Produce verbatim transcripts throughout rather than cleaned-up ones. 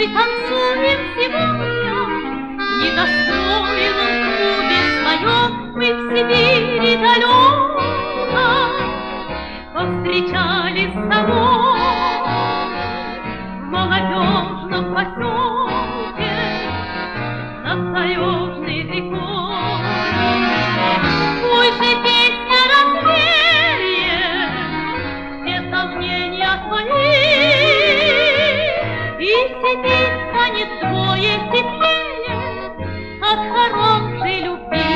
танцуем сегодня в недостроенном клубе своем. Мы в Сибири далеко повстречались с тобой в молодежном поселке над таежной рекой. Пусть же песня развеет все сомнения твои, и Сибирь станет вдвое теплее от хорошей любви.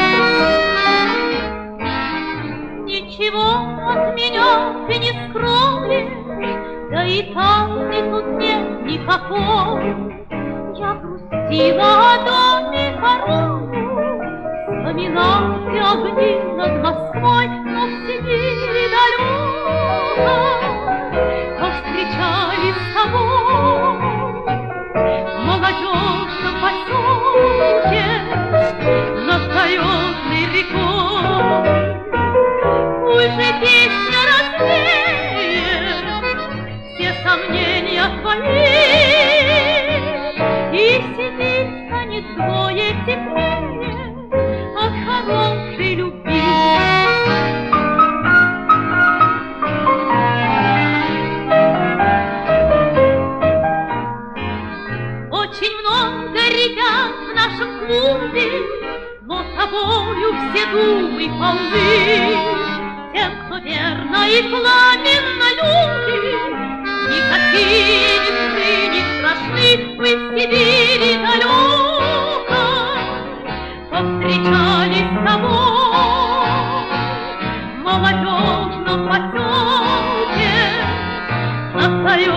Ничего от меня ты не скроешь, да и тайны тут нет никакой. Я грустила о доме порою, вспоминала огни над Москвой, но в Сибири далеко повстречались с тобой в молодежном поселке над таежной рекой. Пусть же песня развеет все сомнения твои, и Сибирь станет вдвое теплее от хорошей любви. Очень много ребят в нашем клубе, но тобою все думы полны. Тем, кто верно и пламенно любит, никакие мечты не страшны. Мы в Сибири далеко повстречались с тобой в молодежном поселке над таежной